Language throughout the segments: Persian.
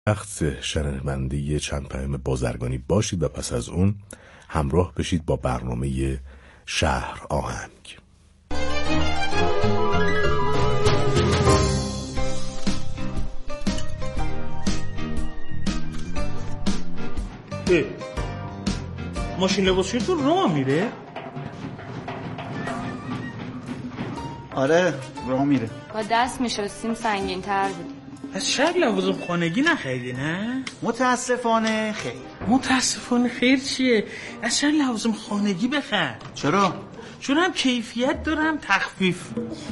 وقت شنونده چند پیام بازرگانی باشید و پس از اون همراه بشید با برنامه شهر آهنگ. ماشین لباسشویی تو راه میره؟ آره راه میره. با دست میشستیم سنگین تر بود. از شاید لوازم خانگی نخریدی نه؟ متاسفانه خیر. متاسفانه خیر چیه؟ از شاید لوازم خانگی بخر. چرا؟ چون هم کیفیت دارم تخفیف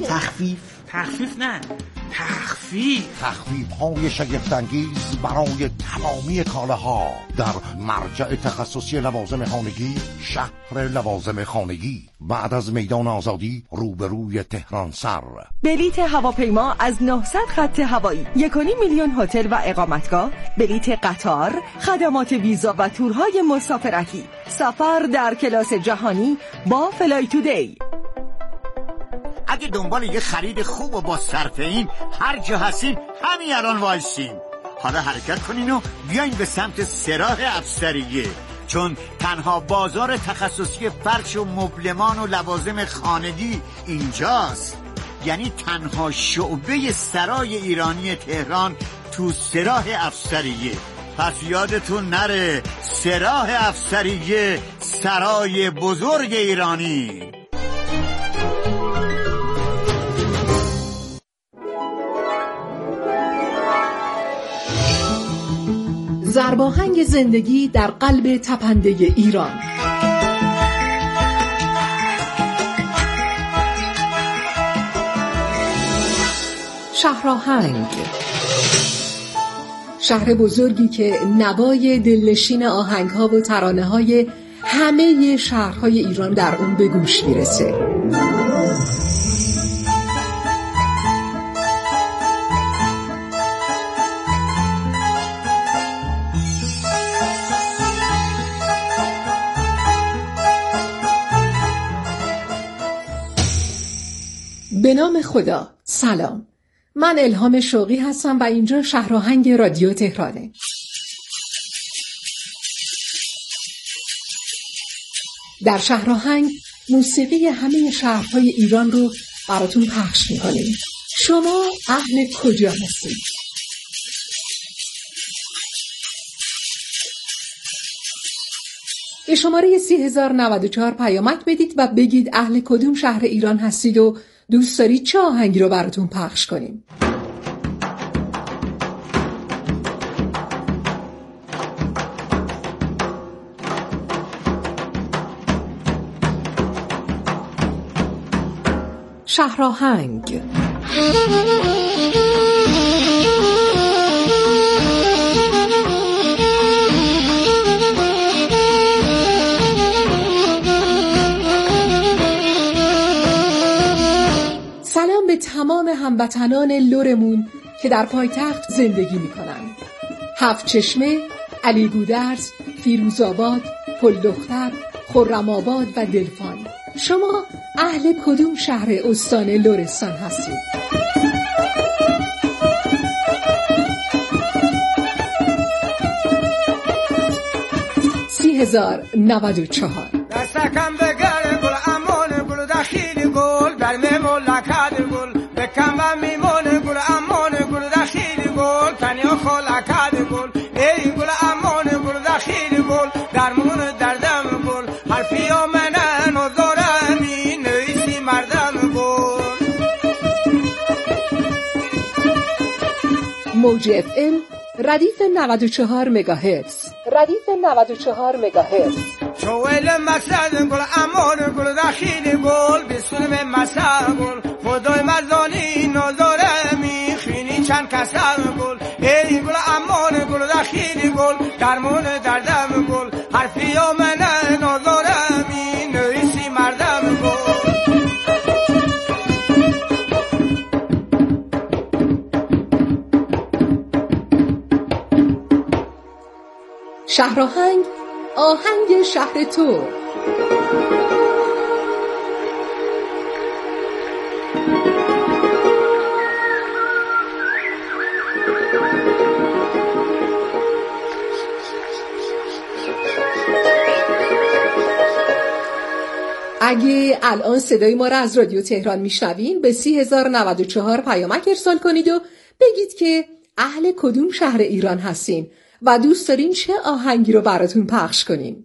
نه تخفیف‌های شگفت‌انگیز برای تمامی کالاها در مرجع تخصصی لوازم خانگی، شهر لوازم خانگی، بعد از میدان آزادی روبروی تهران سر. بلیت هواپیما از 900 خط هوایی، 1.5 میلیون هتل و اقامتگاه، بلیت قطار، خدمات ویزا و تورهای مسافرتی، سفر در کلاس جهانی با فلای تودی. اگه دنبال یه خرید خوب و با صرفه این هر جا هستین همین الان وایسین. حالا حرکت کنین و بیاین به سمت سراح افسریه، چون تنها بازار تخصصی فرش و مبلمان و لوازم خانگی اینجاست. یعنی تنها شعبه سرای ایرانی تهران تو سراح افسریه. پس یادتون نره سراح افسریه، سرای بزرگ ایرانی. ضرباهنگ زندگی در قلب تپنده ایران. شهرآهنگ، شهر بزرگی که نوای دلنشین آهنگ‌ها و ترانه‌های همه شهرهای ایران در اون به گوش میرسه. به نام خدا. سلام، من الهام شوقی هستم و اینجا شهرآهنگ رادیو تهرانه. در شهرآهنگ موسیقی همه شهرهای ایران رو براتون پخش می‌کنیم. شما اهل کجا هستید؟ به شماره 30,094 پیامک بدید و بگید اهل کدوم شهر ایران هستید و دوست دارید چه آهنگی رو براتون پخش کنیم. شهرآهنگ. سلام به تمام هموطنان لرمون که در پایتخت زندگی می‌کنند. هفت چشمه، علی گودرز، فیروزآباد، پلدختر، خرم‌آباد و دلفان. شما اهل کدوم شهر استان لرستان هستید؟ هزار 94. دستکم بگره گل امان گل دخیل گل در مملکت گل بکم و میمونه گل امان گل دخیل گل تنیا خلکت گل ای گل امان گل دخیل گل در مون دردم گل حرفی آمنه نظارمی نویسی مردم گل. موج اف ام ردیف 94 مگاهرتز. ردیف 94 مگاهرتز. شوال مسد گل امان گل دخیل گل بسلم مسد گل خدای مردانی نظاره میخینی چند کسر گل ای گل امان گل دخیل گل درمون دردم گل حرفی آمنه نظاره می نویسی مردم گل. شهرآهنگ، آهنگ شهر تو. اگه الان صدای ما را از رادیو تهران میشنوین به 30,094 پیامک ارسال کنید و بگید که اهل کدوم شهر ایران هستین و دوست دارین چه آهنگی رو براتون پخش کنیم.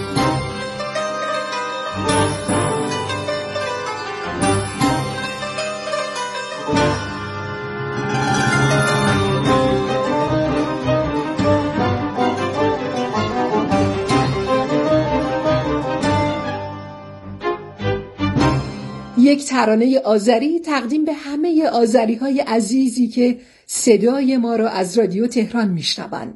یک ترانه آذری تقدیم به همه آذری‌های عزیزی که صدای ما را از رادیو تهران میشنوند.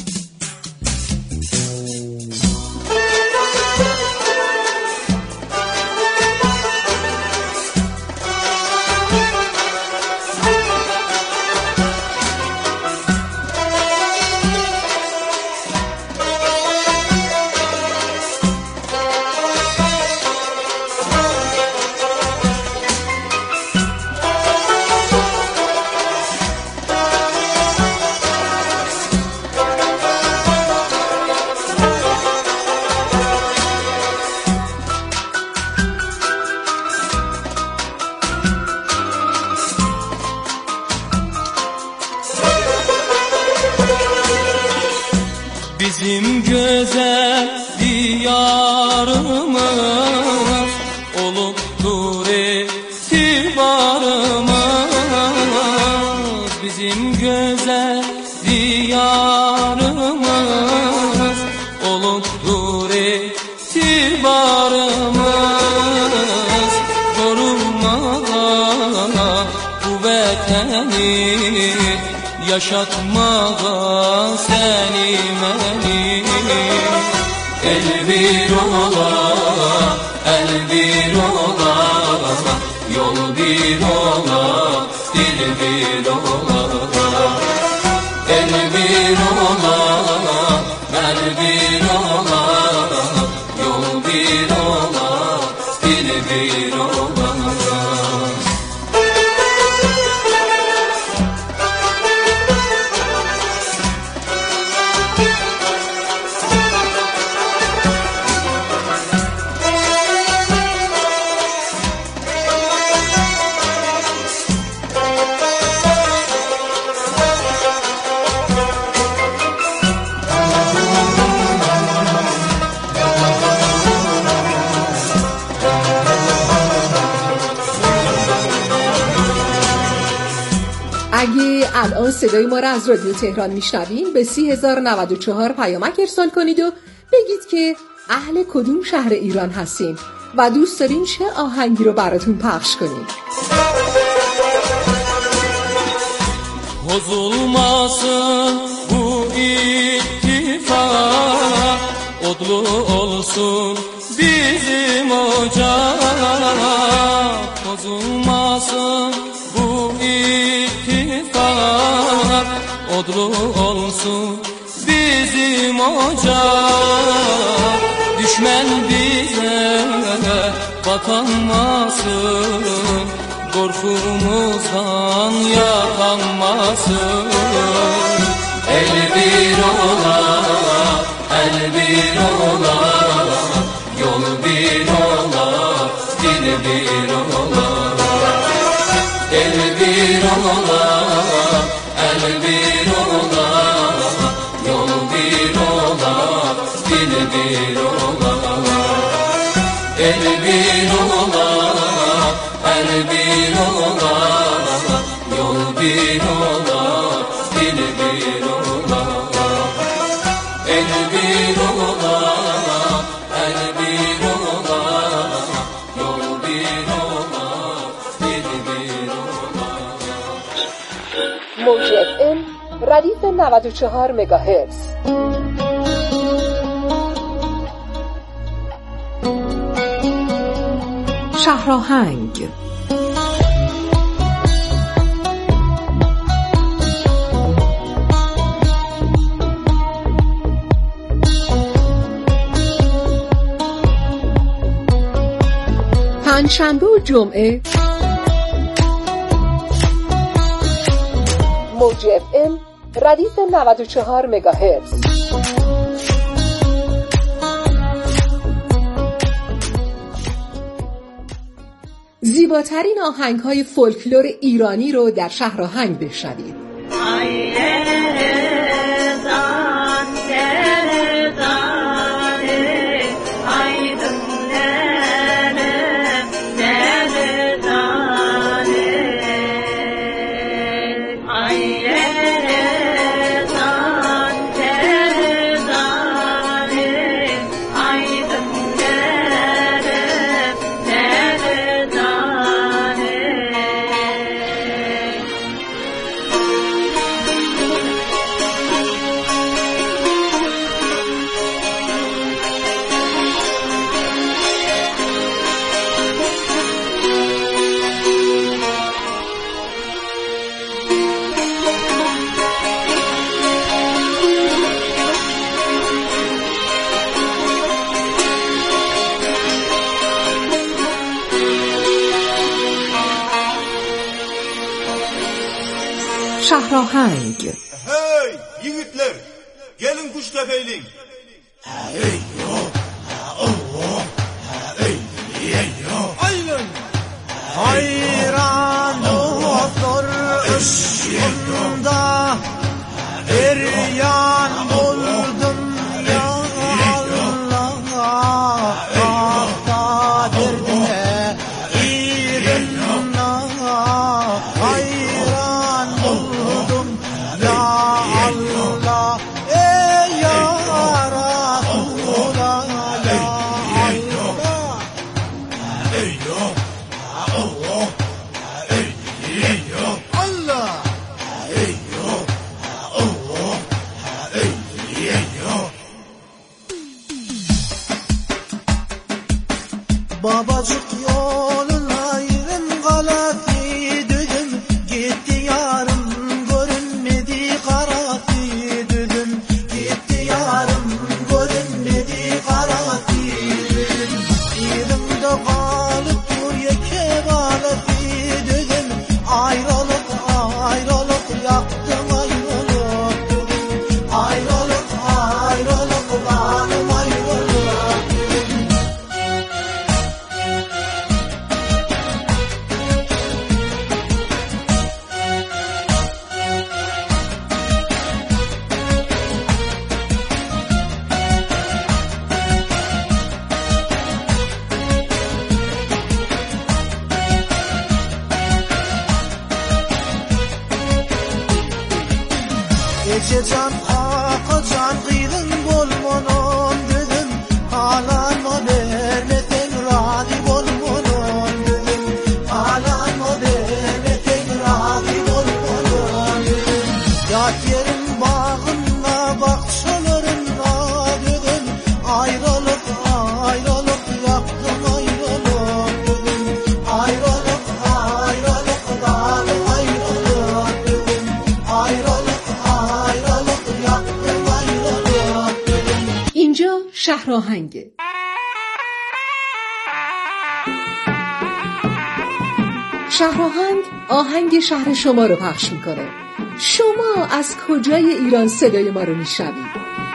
Bizim güzel diyarımız olubdur etibarımız. Bizim güzel diyarımız olubdur etibarımız. Korunmağa bu vətəni, yaşatmağa səni məni. El bir ola, el bir ola, yol bir ola, dil bir ola. El bir ola, el bir ola, yol bir ola, dil bir ola. اگه الان صدای ما را از رادیو تهران میشنوین به 30,094 پیامک ارسال کنید و بگید که اهل kudum شهر ایران هستین و دوست دارین چه آهنگی رو براتون پخش کنیم. Bozulmasın bu ittifak, odlu olsun bizim ocak. Bozulmasın bu ittifak, odlu olsun bizim ocak. Düşman bize batanmasın, korkumuzdan yakanmasın. El bir ola, el bir ola, yol bir ola, dil bir ola. El bir ola, el bir ola, yol bir ola, dil bir ola. El bir ola, el bir ola, yol bir ola, dil bir ola. El bir ola, el bir ola, yol bir ola, dil bir ola. موج FM ردیف 94 مگاهرتز. شهرآهنگ پنجشنبه و جمعه موج FM ردیف 94 مگاهرتز. زیباترین آهنگ‌های فولکلور ایرانی رو در شهرآهنگ بشنوید. شهرآهنگ. Hey yiğitler, gelin kuş tepeyleyin. Hayran doktor üstünde bir yan buldum ya Allah. Tahta derdine irinna hayran buldum ya Allah. Ey ya Resulallah ya Allah. Ey ya Allah. Ey ya Allah. Ey ya Allah. Ey ya. Babacık yolun ayrım galati düdüm. Gitti yarım görünmedi karati düdüm. Gitti yarım görünmedi karati düdüm. Yerimde kalıp dur yeke balati düdüm. Ayrılık ayrılık yaktım ayrılık düdüm. Ayrılık ayrılık kanım ayrılık düdüm. Geçeceğim akacan kıydın bolmonum dedim. Halanma vermeten radi bolmonum dedim. Halanma vermeten radi bolmonum dedim. Yat yerin bağında bahçelerinde dedim. Ayrılık ayrılık yaktım ayrılık dedim. Ayrılık ayrılık kanım ayrılık dedim. Ayrılık اینجا شهرآهنگه. شهرآهنگ آهنگ شهر شما رو پخش میکنه. شما از کجای ایران صدای ما رو میشنوید؟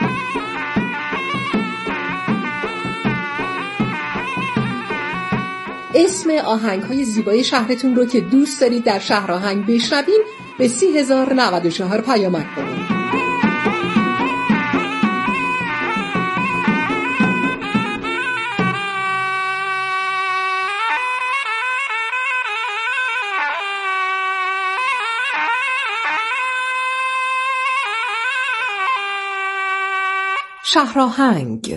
اسم آهنگ‌های زیبای شهرتون رو که دوست دارید در شهرآهنگ بشنوین به 30,094 پیامک کنید. شهرآهنگ.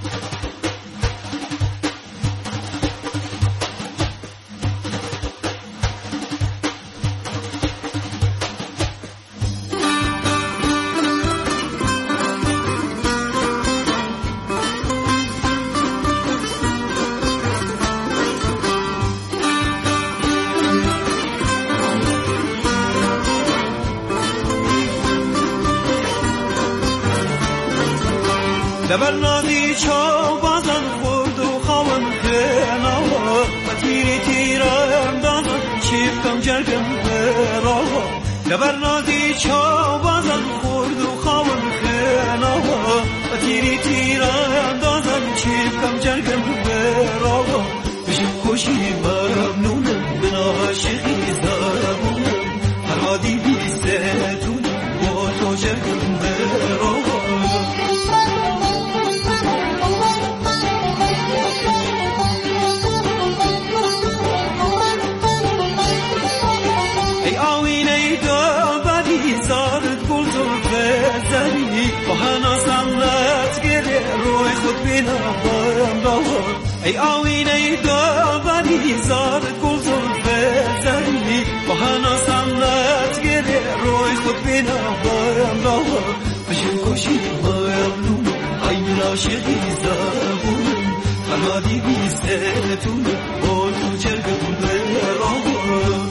لبر نادی چا بازن خورد و خوان خینا و تیری تیرم دازن چیفکم جرگم برا لبر نادی چا بازن خورد و خوان خینا و تیری تیرم دازن چیفکم جرگم برا بشم خوشی ممنونه خود بینم داور ای آینه داوری زار گلزار بزنی با هناسم نتگره روی خود بینم داور بشن کشی مایم نون این عاشقی زبون فرمادی بیستتون با تو چرگم برام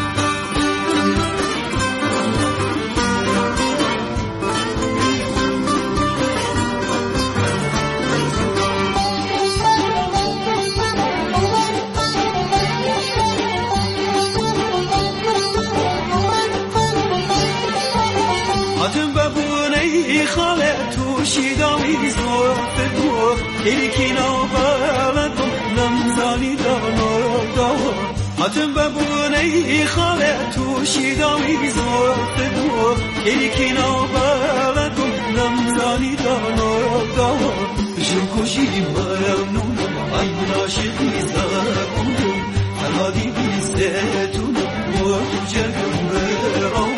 هاتم ببونه خاله تو شیدامی زوفت تو ایکینا بلدم نمزانی دانا هاتم ببونه خاله تو شیدامی زوفت تو ایکینا بلدم نمزانی دانا بشم کشی ممنون این عاشقی زبونم فرهادی بیستتون و تو چرگم برام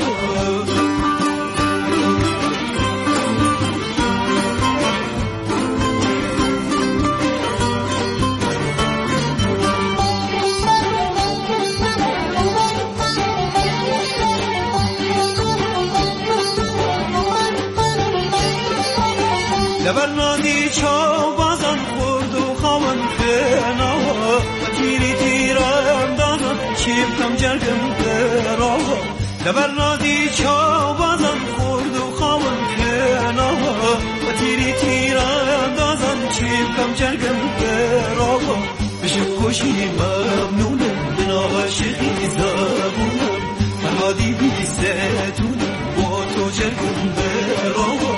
لبرنادی چاو بازن خورد و خواهن فنا تیری تیرم دانم چیب کم جرگم برا لبرنادی چاو بازن خورد و خواهن فنا تیری تیرم دانم چیب کم جرگم برا بشم کشی ممنونم بنا عاشقی زبونم فرهادی بیستونم با تو جرگم برا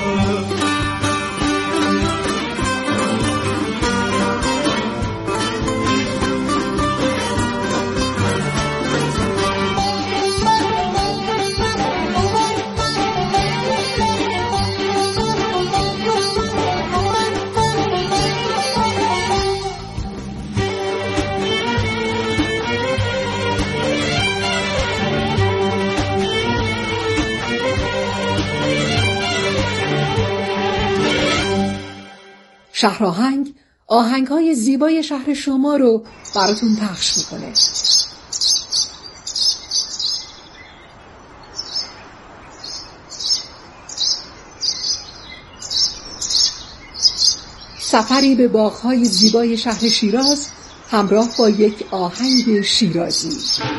شهرآهنگ آهنگ‌های زیبای شهر شما رو براتون پخش میکنه. سفری به باغ‌های زیبای شهر شیراز همراه با یک آهنگ شیرازی.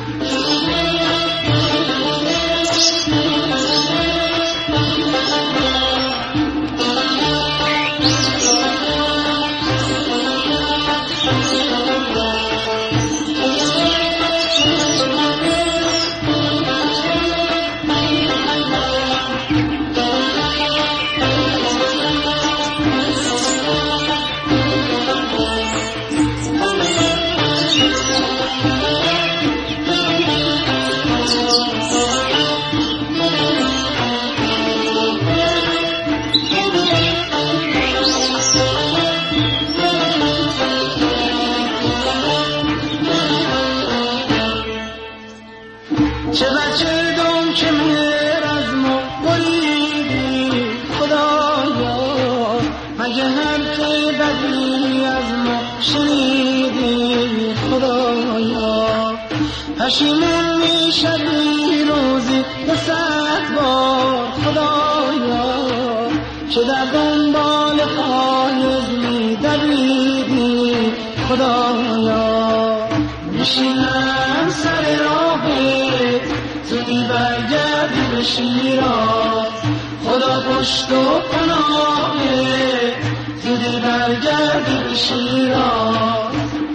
پشیمون میشدی روزی به 100 بار خدایا که در دنبال فایز میدویدی خدایا میشینم سر راهت زودی برگردی به شیراز خدا پشت و پناهت زودی برگردی به شیراز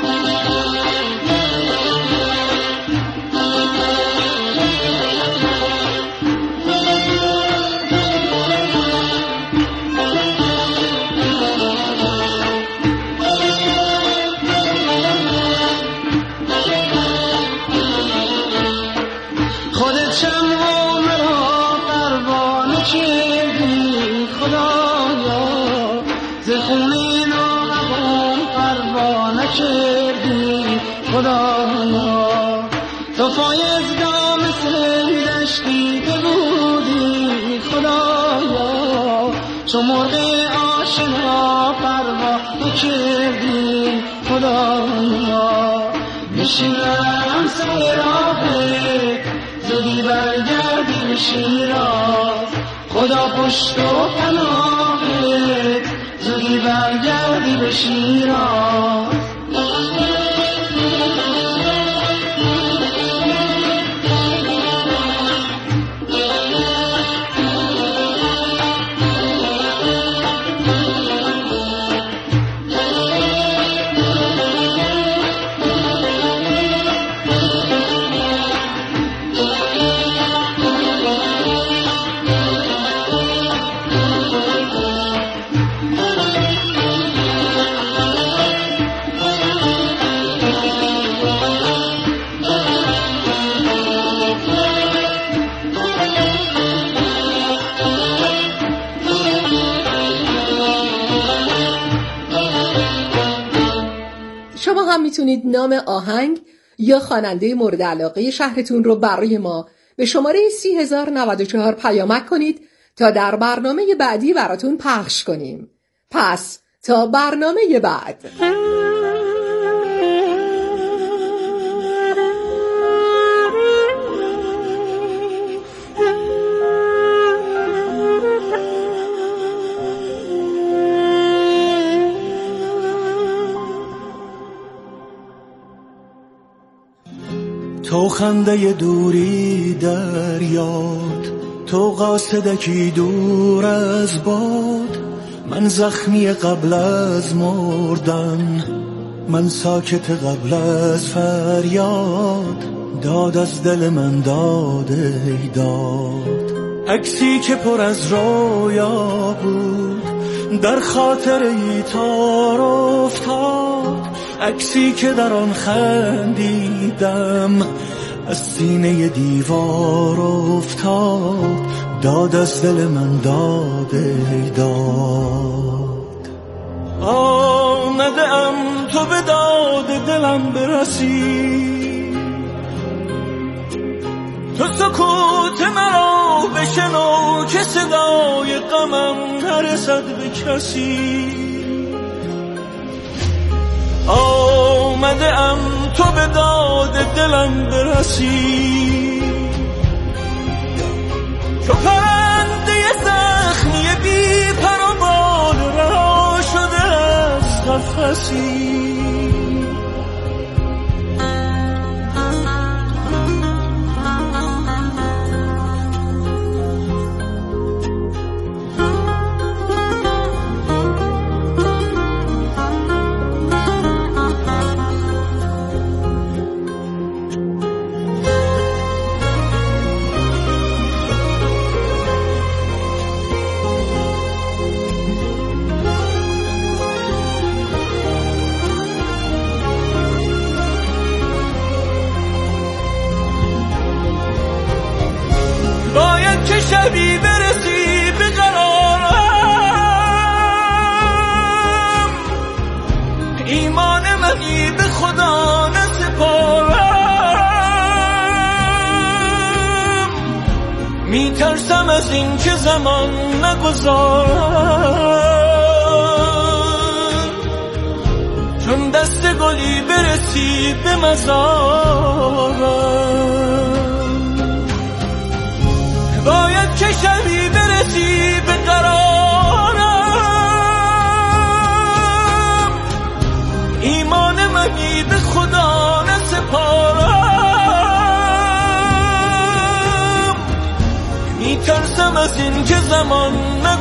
خدایا تو فایز دام سیل دشتی بودی خدایا چو مرغ آشنا پروا تو کردی خدایا میشینم سر راهت زودی برگردی به شیراز خدا پشت و پناهت زودی برگردی به شیراز شما هم میتونید نام آهنگ یا خواننده مورد علاقه شهرتون رو برای ما به شماره 30,094 پیامک کنید تا در برنامه بعدی براتون پخش کنیم. پس تا برنامه بعد. تو خنده دوری در یاد، تو قاصدکی دور از باد، من زخمی قبل از مردن، من ساکت قبل از فریاد، داد از دل من داده داد. عکسی که پر از رویا بود در خاطر ای تار افتاد، عکسی که در آن خندیدم از سینه دیوار افتاد، داد از دل من داده داد. آمدم تو به داد دلم برسی، تو سکوت مرا بشنو که صدای غمم نرسد به کسی. آمده ام تو به داد دلم برسی، چو پرنده زخمی بی پر و بال رها شده از قفسی. شبی برسی به قرارم، ایمان منی به خدا نسپارم، میترسم از این که زمان نگذارم، چون دست گلی برسی به مزارم. باید که شبی برسی به قرارم، ایمان منی به خدا نسپارم، میترسم از این که زمان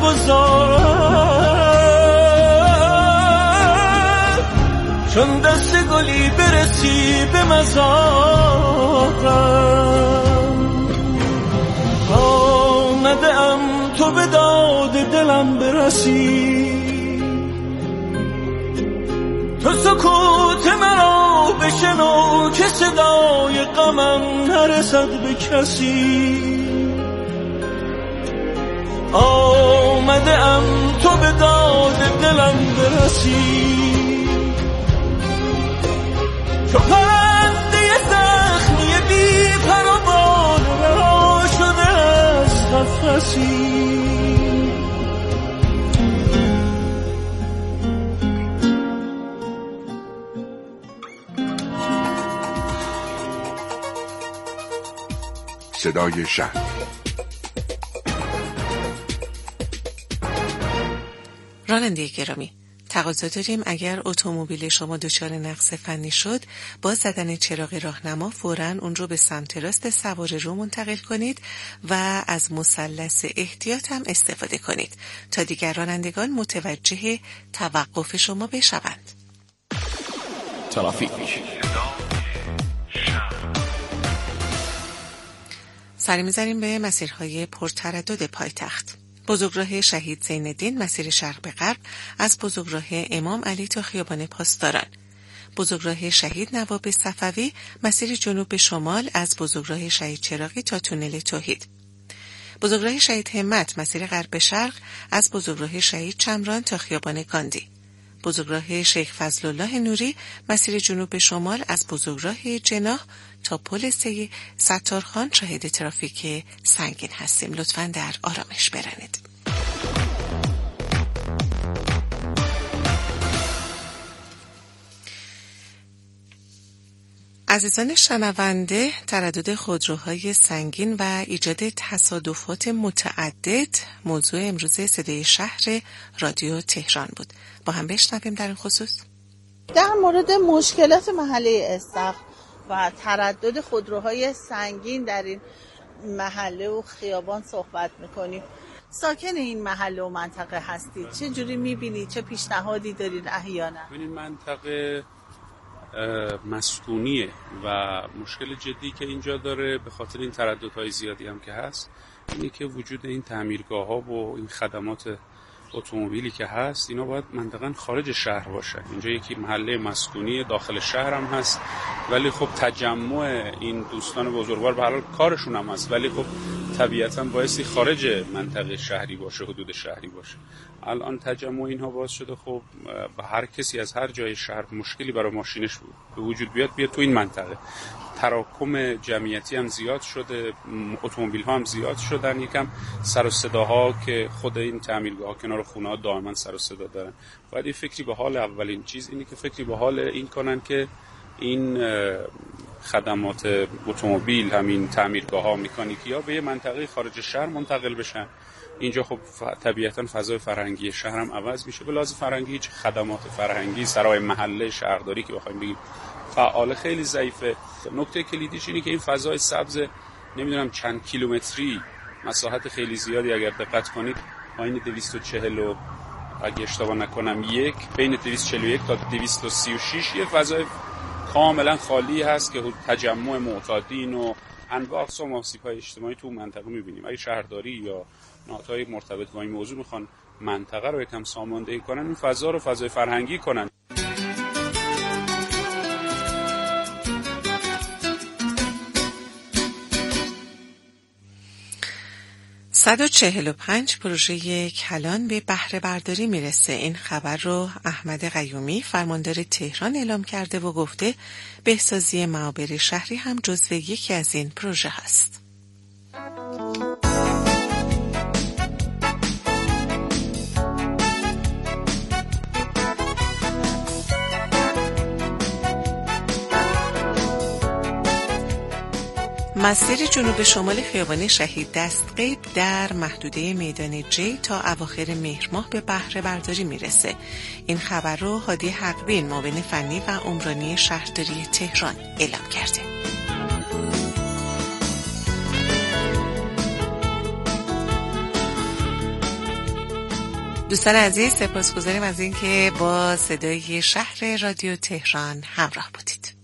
نگذارم، چون دست گلی برسی به مزارم. آمده ام تو به داد دلم برسی، تو سکوت مرا بشنو که صدای غمم نرسد به کسی. آمده ام تو به داد دلم برسی، چو پرنده زخمی بی پر و بال رها شده از قفسی. صدای شهر. راننده گرامی، تقاضا داریم اگر اتومبیل شما دچار نقص فنی شد، با زدن چراغ راهنما فوراً اون رو به سمت راست سوار رو منتقل کنید و از مثلث احتیاط هم استفاده کنید تا دیگر رانندگان متوجه توقف شما بشوند. ترافیک. سری می‌زنیم به مسیرهای پرتردد پایتخت. بزرگراه شهید زین‌الدین مسیر شرق به غرب از بزرگراه امام علی تا خیابان پاسداران. بزرگراه شهید نواب صفوی مسیر جنوب به شمال از بزرگراه شهید چراغی تا تونل توحید. بزرگراه شهید همت مسیر غرب به شرق از بزرگراه شهید چمران تا خیابان گاندی. بزرگراه شیخ فضلالله نوری مسیر جنوب به شمال از بزرگراه جناح تا پل سه ستارخان. شاهد ترافیک سنگین هستیم، لطفاً در آرامش برانید. عزیزان شنونده، تردد خودروهای سنگین و ایجاد تصادفات متعدد موضوع امروز صدای شهر رادیو تهران بود. با هم بشنویم در این خصوص. در مورد مشکلات محله استخر و تردد خودروهای سنگین در این محله و خیابان صحبت میکنیم. ساکن این محله و منطقه هستید، چه جوری میبینید؟ چه پیشنهادی دارید احیانا؟ این منطقه مسکونیه و مشکل جدی که اینجا داره به خاطر این ترددهای زیادی هم که هست اینه که وجود این تعمیرگاه ها و این خدمات اتومبیلی که هست اینا باید منطقاً خارج شهر باشه. اینجا یکی محله مسکونی داخل شهر هم هست، ولی خب تجمع این دوستان بزرگوار به هر حال کارشون هم هست، ولی خب طبیعتاً بایستی خارج منطقه شهری باشه، حدود شهری باشه. الان تجمع اینها باعث شده خب به هر کسی از هر جای شهر مشکلی برای ماشینش به وجود بیاد تو این منطقه. تراکم جمعیتی هم زیاد شده، اتومبیل ها هم زیاد شدن، یکم سر و صداها که خود این تعمیرگاه ها کنار خونه ها دائما سر و صدا دارن. باید این فکری به حال، اولین چیز اینه که فکری به حال این کنن که این خدمات اتومبیل، همین تعمیرگاه ها، مکانیکی ها به یه منطقه خارج شهر منتقل بشن. اینجا خب طبیعتا فضای فرهنگی شهر هم عوض میشه. به لحاظ فرهنگی هیچ خدمات فرهنگی سرای محله شهرداری که بخوایم بگیم فعال خیلی ضعیفه. نکته کلیدیش اینه که این فضای سبز نمیدونم چند کیلومتری، مساحت خیلی زیادی اگر دقت کنید، پایین 240 و اگه اشتباه نکنم بین 241 تا 236 یه فضای کاملا خالی هست که تجمع معتادین و انواع اقسام آسیب‌های اجتماعی تو منطقه می‌بینیم. اگه شهرداری یا نهادهای مرتبط با این موضوع میخوان منطقه رو یکم ساماندهی کنن، این فضا رو فضای فرهنگی کنن. 145 پروژه کلان به بهره برداری میرسه. این خبر رو احمد قیومی فرماندار تهران اعلام کرده و گفته بهسازی معابر شهری هم جزو یکی از این پروژه هست. مسیر جنوب شمال خیابان شهید دستقیب در محدوده میدان جی تا اواخر مهر ماه به بهره برداری میرسه. این خبر رو هادی حقبین معاون فنی و عمرانی شهرداری تهران اعلام کرده. دوستان عزیز، سپاسگزاریم از اینکه با صدای شهر رادیو تهران همراه بودید.